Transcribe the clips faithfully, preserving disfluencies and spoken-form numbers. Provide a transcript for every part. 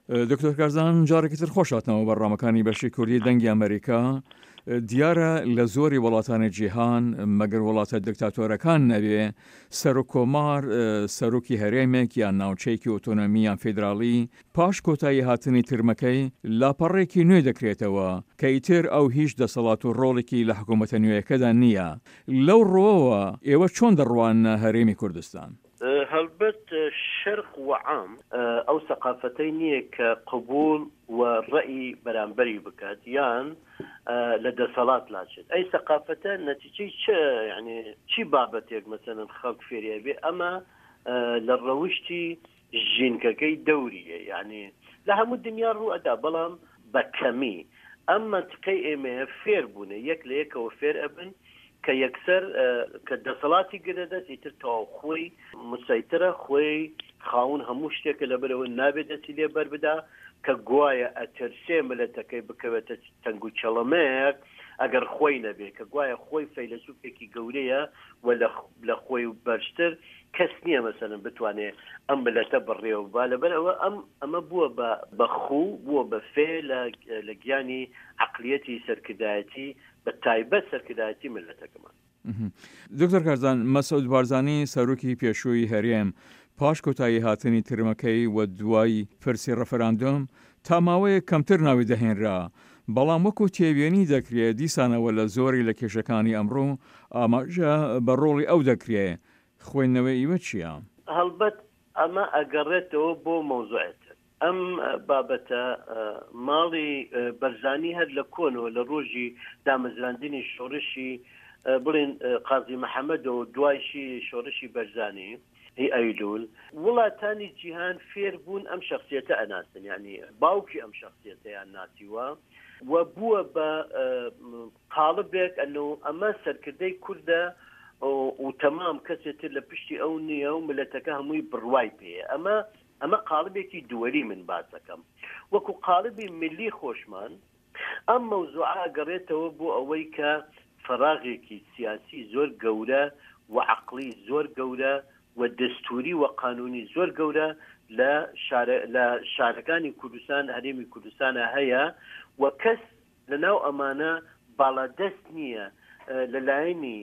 دکتۆر کارزان جارێکی تر خۆشاتنەوە بەڕامەکانی بەشی کوردی دەنگی ئەمریکا. دیارە لە زۆری وڵاتانی جیهان مەگەر وڵاتە دکتاتۆرەکان نەبێ سەر و کۆمار سەرۆکی هەرێمێک یان ناوچەیەکی ئۆتۆنۆمی یان فێدراڵی پاش کۆتایی هاتنی ترمەکەی لاپەڕێکی نوێ دەکرێتەوە کە ئیتر ئەو هیچ دەسەڵات و ڕۆڵێکی لە حکوومەتە نوێیەکەدا نییە. لەو ڕۆوە ئێوە چۆن دەڕوانە هەرێمی کوردستان؟ هەڵبەت شەرق و عام ئەو سەقافەتەی نییە کە قبول و ڕەئی بەرامبەری بکات یان لە دەسەڵات لاچێت. ئەی سەقافەتە نەتیجەی چ یعنی چی بابەتێک مەسەلەن خەڵک فێریە بێ ئەمە لە ڕەوشتی ژینکەکەی دەوریە، یعنی لە هەموو دنیا ڕوو ئەدا، بەڵام بە کەمی ئەم منتقەی ئێمەیە فێر بوونە یەک لە یەکەوە فێر ئەبن کە یەکسەر کە دەسەڵاتی گرەدەست ئیتر تەواو خۆی مسەیترە، خۆی خاون هەموو شتێکە لەبەرەوە نابێت دەستی لێ بەربدا کە گوایە ئەتەرسێ ملەتەکەی بکەوێتە تەنگ و چەڵەمەیەک ئەگەر خۆی نەبێت کە گوایە خۆی فەیلسوفێکی گەورەیە و لە خۆی بەرزتر کەس نییە مەسەلەن بتوانێت ئەم ملەتە بڕێوە با لەبەرەوە ئەم ئەمە بووە بە خوو بووە بە فێ لە گیانی عەقلیەتی سەرکردایەتی بە تایبەت سەرکردایەتی ملەتەکەمان. دکتۆر کارزان، مەسعود بارزانی سەرۆکی پێشووی هەرێم پاش کۆتایی هاتنی ترمەکەی و دوای پرسی ڕەفەراندۆم تا ماوەیە کەمتر ناوی دەهێنرا، بەڵام وەکو تێوێنی دەکرێت دیسانەوە لە زۆری لە کێشەکانی ئەمڕۆ ئاماژە بە ڕۆڵی ئەو دەکرێت. خوێندنەوەی ئیوە چییە؟ هەڵبەت ئەمە ئەگەڕێتەوە بۆ مەوزوعێتە ئەم بابەتە ماڵی بەرزانی هەر لە کۆنەوە لە ڕۆژی دامەزراندنی شۆڕشی بڵێن قازی محەممەد و دوایشی شۆڕشی بەرزانی هی ئەیلول وڵاتانی جیهان فێر بوون ئەم شخصیەتە ئەناسن، یعنی باوکی ئەم شخصیەتەیان ناسیوە و بووە بە قاڵبێک ئەنەوە ئەمە سەرکردەی کوردە و تەمام کەسێتر لە پشتی ئەو نییە و ملەتەکە هەمووی بڕوای پێیە. ئەمە ئەمە قاڵبێکی دووەری من باسەکەم وەکو قاڵبی ملی خۆشمان ئەم مەوزوعە گەڕێتەوە بۆ ئەوەی کە فەراغێکی سیاسی زۆر گەورە و عەقلی زۆر گەورە و دەستوری و قانونی زۆر گەورە لە شارەکانی کوردستان هەرێمی کوردستانە هەیە و کەس لەناو ئەمانە باڵادەست نییە لەلایەنی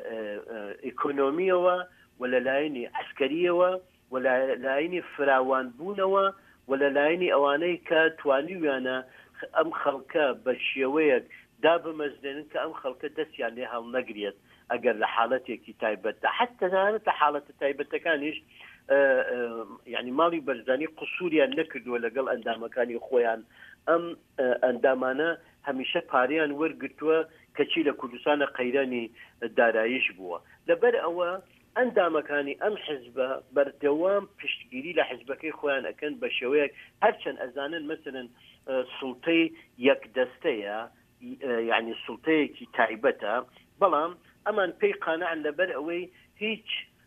ئیکۆنۆمیەوە و لەلایەنی عەسکەریەوە و لەلایەنی فراوانبوونەوە و لەلایەنی ئەوانەی کە توانیویانە ئەم خەڵکە بە شێوەیەک دابمەزێنن کە ئەم خەڵکە دەستیان لێ هەڵ نەگرێت ئەگەر لە حاڵەتێکی تایبەتە حتەنانەتە حاڵەتە تایبەتەکانیش یعنی ماڵی بەرزانی قسووریان نەکردووە لەگەڵ ئەندامەکانی خۆیان. ئەم ئەندامانە هەمیشە پارەیان وەرگرتووە کەچی لە کوردستانە قەیرانی دارایش بووە. لەبەر ئەوە ئەندامەکانی ئەم حزبە بەردەوام پشتگیری لە حزبەکەی خۆیان ئەکەن بە شێوەیەک هەرچەند ئەزانن مەسەلەن سوڵتەی یەکدەستەیە یعنی سوڵتەیەکی تایبەتە، بەڵام ئەمان پێی قانەعن لەبەر ئەوەی هیچ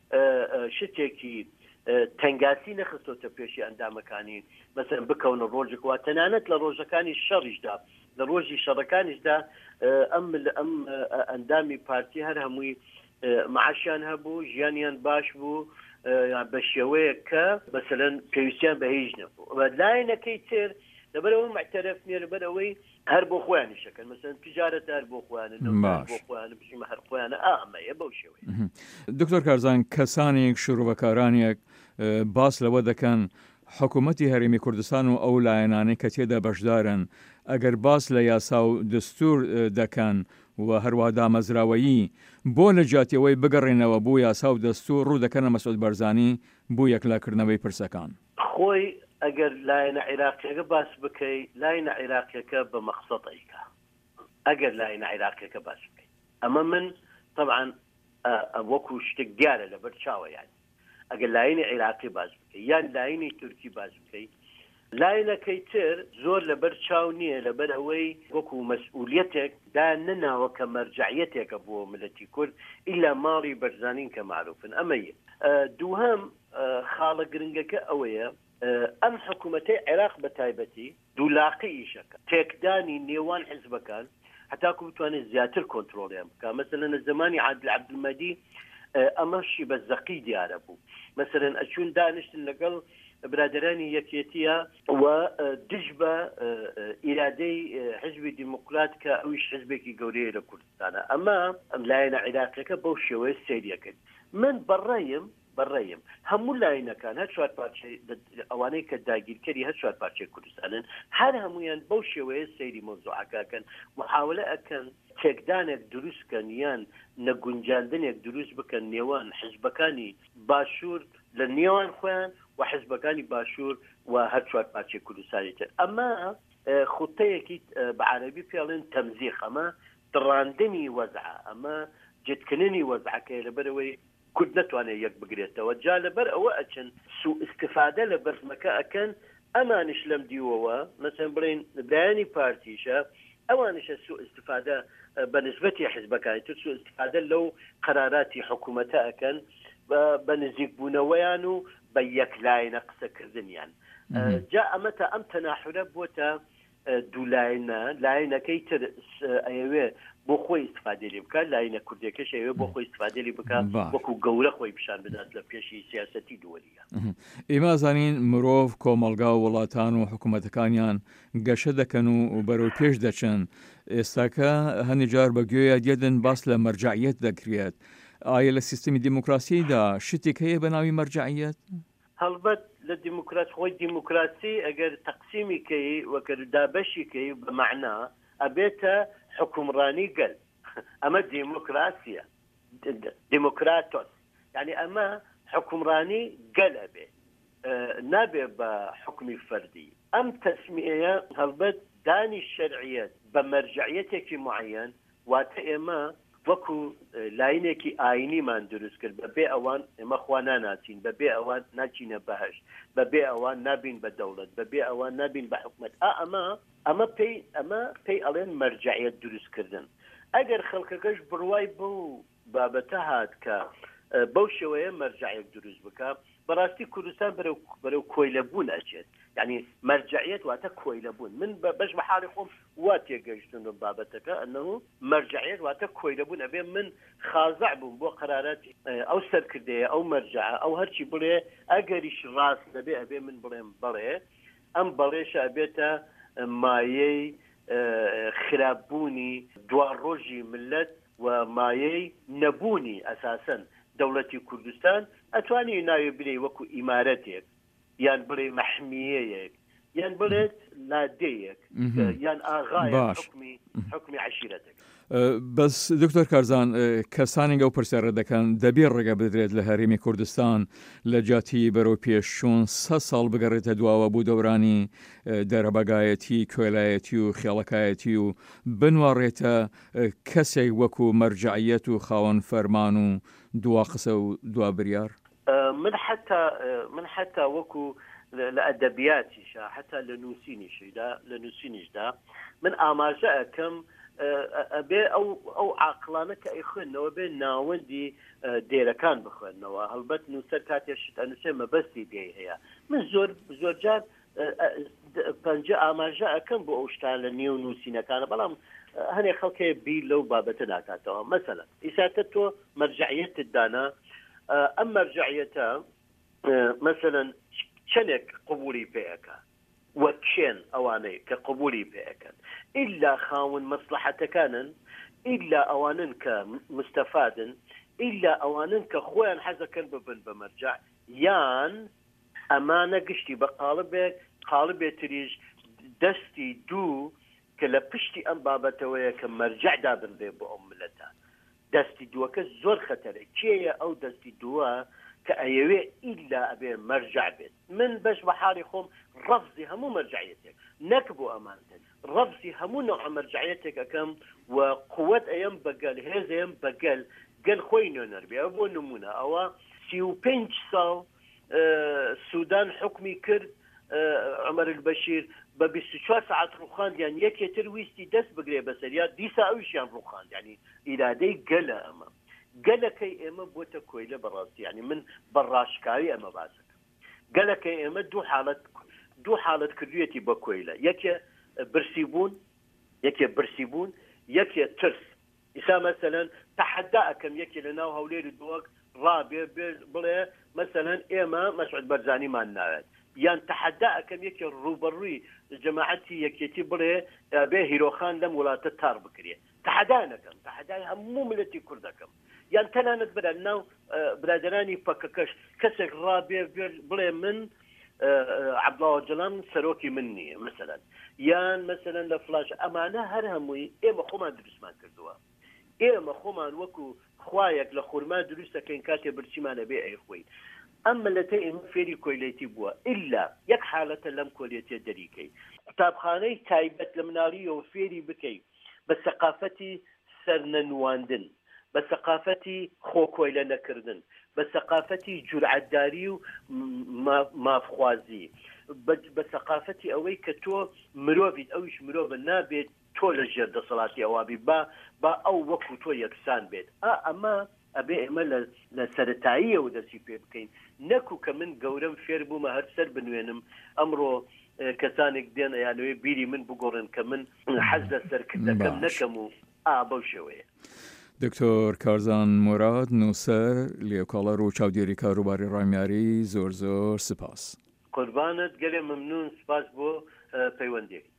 شتێکی تەنگاسی نەخستۆتە پێشی ئەندامەکانی مەسەلەن بکەونە ڕۆژێکەوە تەنانەت لە ڕۆژەکانی شەڕیشدا لە ڕۆژی شەڕەکانیشدا ئەم ئەم ئەندامی پارتی هەر هەمووی معاشیان هەبوو، ژیانیان باش بوو بە شێوەیە کە مەسەلەن پێویستیان بە هیچ نەبوو. لایەنەکەی تر لەبەرەوە معتەرەف نییە لەبەر ئەوەی هەر بۆ خۆیانی شەکەن مەسەلەن تیجارەت هەر بۆ خۆیانە بۆ خۆیانە بژیمە هەر خۆیانە ئەمەیە بەو شێوەیە. دکتۆر کارزان، کەسانێک شوروبەکارانێک باس لەوە دەکەن حکوومەتی هەرێمی کوردستان و ئەو لایەنانەی کە تێدا بەشدارن ئەگەر باس لە یاسا و دستور دەکەن و هەروە دامەزراوەیی بۆ لە جاتیەوەی بگەڕێنەوە بۆ یاسا و دەستور ڕوو دەکەنە مەسعود بەرزانی بۆ یەکلاکردنەوەی پرسەکان. خۆی ئەگەر لایەنە عێراقیەکە باس بکەی لایەنە عێراقیەکە بە مەقسەدەیکە ئەگەر لایەنە عێراقیەکە باس بکەی ئەمە من طبعا وەکو شتێک دیارە لەبەر چاوە یانی ئەگەر لایەنی عێراقی باس بکەی یان لایەنی تورکی باس بکەی لایەنەکەی تر زۆر لەبەر چاو نییە لەبەر ئەوەی وەکو مەسئولیەتێک دا نەناوە کە مەرجعیەتێکە بۆ ملەتی کورد ئیلا ماڵی بەرزانین کە معروفن. ئەمەیە دووهەم خاڵە گرنگەکە ئەوەیە ئەم حکوومەتەی عێراق بە تایبەتی دوولاقی ئیشەکە تێکدانی نێوان حزبەکان هەتاکو بتوانێت زیاتر کۆنترۆڵیان بکە. مەسەلەن لە زمانی عادل عەبدولمەدی ئەمەشی بە زەقی دیارە بوو، مەسەلەن ئەچوون دانیشتن لەگەڵ برادرانی یەکێتیە و دژ بە ئیرادەی حزبی دیموکرات کە ئەویش حزبێکی گەورەیە لە کوردستانە. ئەمە ئەم لایەنە عێراقیەکە بەو شێوەیە سەیریەکەن. من بەڕێیم بەڕێیم هەموو لاینەکان هەر چوار پارچەی ئەوانەی کە داگیرکەری هەر چوار پارچەی کوردستانن هەر هەمویان بەو شێوەیە سەیری مۆزوعەکەکەن، محاولە ئەکەن تێکدانێک دروستکەن یان نەگونجاندنێک دروست بکەن نێوان حزبەکانی باشوور لە نێوان خۆیان و حزبەکانی باشوور و هەر چوار پارچەی کوردستانی تر. ئەمە خوتەیەکی بە عەرەبی پێڵێن تەمزیق، ئەمە دڕاندنی وەزعە، ئەمە جێتکردنی وەزعەکەی لەبەرەوەی کورد نەتوانێت یەک بگرێتەوە. جا لەبەر ئەوە ئەچن سوء استفادە لە بەرزمەکە ئەکەن، ئەمانش لەم دیوەوە مەسەن بڵێن لایەنی پارتیشە ئەوانشە سوء استفادە بە نسبەتی حزبەکانی تر سوء استفادە لەو قەراراتی حکوومەتە ئەکەن بە نزیکبوونەوەیان و بە یەک لایەنە قسەکردنیان. جا ئەمە تا ئەم تەناحورە بۆتە دوو لایەنە، لایەنەکەی تر ئەوێ بۆ خۆی استفادە لێ بکات، لاینە کوردەکەش ئەوێ بۆ خۆی استفادە لێ بکات وەکو گەورە خۆی پیشان بدات لە پێشی سیاسەتی دووەلیە. ئێمە زانین مرۆڤ کۆمەڵگا و وڵاتان و حکوومەتەکانیان گەشە دەکەن و بەرەو پێش دەچن. ئێستاکە هەندێک جار بە گوێیە دێدن باس لە مەرجعیەت دەکرێت. ئایا لە سیستمی دیموکراسیدا شتێک هەیە بە ناوی مەرجعیەت؟ هەڵبەت لە دیموکراسی خۆی دیموکراسی ئەگەر تەقسیمی کەی وەکە دابەشی کەی بەمەعنا ئەبێتە حکومڕانی گەل. ئەمە دیموکراسیە، دیموکراتۆس، یعنی ئەمە حکومڕانی گەل ئەبێ، نابێ بە حکمی فەردی. ئەم تەسمیەیە هەڵبەت دانی شەرعیەت بە مەرجعیەتێکی معەن واتە ئێمە وەکو لاینێکی ئاینیمان دروست کرد، بەبێ ئەوان ئێمە خوا ناناچین، بەبێ ئەوان ناچینە بەهەشت، بەبێ ئەوان نابین بە دەوڵەت، بەبێ ئەوان نابین بە حکومەت. ئەمە ئەمە پێی ئەمە پێی ئەڵێن مەرجعیەت دروستکردن. ئەگەر خەڵکەکەش بڕوای بەو بابەتە هات کە بەو شێوەیە مەرجعیەت دروست بکە، بەڕاستی کوردستان بەرەو کۆیلەبوون ئەچێت. یعنی مەرجعیەت واتە کۆیلەبوون. من بەش بە حاڵی خۆم وا تێگەیشتم بە بابەتەکە ئەنەو مەرجعیەت واتە کۆیلەبوون ئەبێ من خازع بووم بۆ قەراراتی ئەو سەرکردەیە ئەو مەرجعە ئەو هەرچی بڵێ ئەگەریش ڕاست دەبێ ئەبێ من بڵێم بەڵێ. ئەم بەڵێشە ئەبێتە مایەی خراپبوونی دوڕۆژی ملت و مایەی نەبوونی ئەساسەن دەوڵەتی کوردستان. ئەتوانی ناوێ بلێ وەکو ئیمارەتێک یان بڵێ مەحمیەیەک یان بڵێت لادەیەک یان ئاغای حکمی حکمی عەشیرەتێک. بەس دکتۆر کارزان، کەسانی ئەو پرسیارە دەکەن دەبێت ڕێگە بدرێت لە هەرێمی کوردستان لە جاتی بەرەو پێشچوون سە ساڵ بگەڕێتە دواوە بوو دەورانی دەرەبەگایەتی، کوێلایەتی و خێڵەکایەتی و بنوەڕێتە کەسێک وەکو مەرجعیەت و خاوەن فەرمان و دوا قسە و دوا بریار؟ من حتا من حتا وەکو لە ئەدەبیاتیشە حتا لە نووسینیشدا لە نووسینیشدا من ئاماژە ئەەکەم ئەبێ ئەو ئەو عاقلانە کە ئەی خوێندنەوە بێ ناوەندی دێرەکان بخوێنەوە. هەڵبەت نووسەر کاتێشت ئەنووسێ مەبەستی دێ هەیە. من زۆر زۆرجار پەنجە ئاماژە ئەەکەم بۆ ئەو شتان لە نێو نووسینەکانە، بەڵام هەنێک خەڵکێ بیر لەو بابەتە ناکاتەوە. مەسەلەن ئیساتە تۆ مەرجعیەتت دانا، ئەم مەرجعیەتە مەسەلەن چەندێک قبولی پێەکە وەک چێن ئەوانەی کە قبولی پێەکەن، ئیلا خاون مەسلحەتەکانن، ئیلا ئەوانن کە مستەفادن، ئیلا ئەوانن کە خۆیان حەزەکەن ببن بە مەرجع، یان ئەمانە گشتی بە قاڵبێک قاڵبێتریش دەستی دوو کە لە پشتی ئەم بابەتەوەیە کە مەرجع دابنێ بۆ ئەو ملەتە. دەستی دووەکە زۆر خەتەرە. کێیە ئەو دەستی دووە کە ئەیەوێ ئیلا ئەبێ مەرجع بێت؟ من بەش بە حاڵی خۆم ڕەفزی هەموو مەرجعیەتێک نەک بۆ ئەمانتن، ڕەفزی هەموو نوع مەرجعیەتێک ئەەکەم و قووەت ئەیەم بەگەل هێزەیەم بەگەل گەل خۆی نوێنەربێ. بۆ نمونە ئەوە سی و پێنج ساڵ سوودان حکمی کرد، عمەر البەشیر بە بیست و چوار ساعت ڕووخاند، یان یەکێتر ویستی دەست بگرێ بەسەریا دیسا ئەویشیان ڕووخاند. یعنی ئیرادەی گەلە ئەمە گەلەکەی ئێمە بۆتە کۆیلە بەڕاستی. یعنی من بەڕاشکاری ئەمە باسەکە گەلەکەی ئێمە دوو حالت دوو حالت کردوێتی بە کۆیلە، یەکێ برسیبوون یەکێ برسیبوون یەکێ ترس. ئیسا مەسەلەن تەحەدا ئەەکەم یەکێ لە ناو هەولێری دووەک ڕابێ بڵێ مەسەلەن ئێمە مەسعود بەرزانیمان ناوێت، یان تحدا ئەەکەم یەکێ ڕوبەڕووی جەماعەتی یەکێتی بڵێ بێ هیرۆخان لەم وڵاتە تار بکرێ تحدا نەکەم تحدای هەموو ملەتی کوردەکەم یان تەنانەت برە ناو برادرانی پەکەکەش کەسێک ڕابێ بڵێ من عەبدوڵڵا جەڵان سەرۆکی من نییە مەسەلەن یان مەسەلەن لە فلاش ئەمانە هەر هەمووی ئێمە خۆمان دروستمان کردووە ئێمە خۆمان وەکو خوایەک لە خورما دروستەکەین کاتێ برچیمانە بێ ئەیخۆین ئەم ملەتە ئێمە فێری کۆیلەتی بووە ئللا یەک حالەتە لەم کۆلێتێ دەریکەی قوتابخانەی تایبەت لە مناڵیەوە فێری بکەی بە سەقافەتی سەرنەنواندن بە سەقافەتی خۆکۆیلە نەکردن بە سەقافەتی جورعەتداری و مافخوازی بە سەقافەتی ئەوەی کە تۆ مرۆڤیت ئەویش مرۆڤ نابێت تۆ لە ژێر دەسەڵاتی ئەوابی با با ئەو وەکو تۆ یەکسان بێت ئا ئەمە ئەبێ ئێمە لە سەرەتاییەوە دەستی پێ بکەین نەکو کە من گەورەم فێر بوومە هەر سەر بنوێنم ئەمڕۆ کەسانێک دێن یانەوەی بیری من بگۆڕن کە من حەز لە سەرکردەکەم نەکەم و ئا بەو شێوەیە. دکتۆر کارزان موراد نووسەر لێکۆڵەر و چاودێری کاروباری ڕامیاری زۆر زۆر سپاس. قوربانت گەلێ مەمنون سپاس بۆ پەیوەندی.